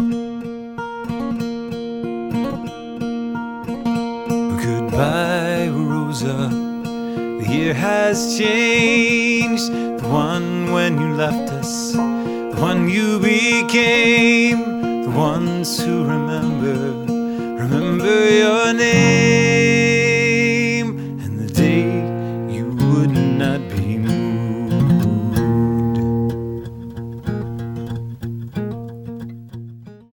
Goodbye, Rosa. The year has changed. The one when you left us, the one you became. The ones who remember your name.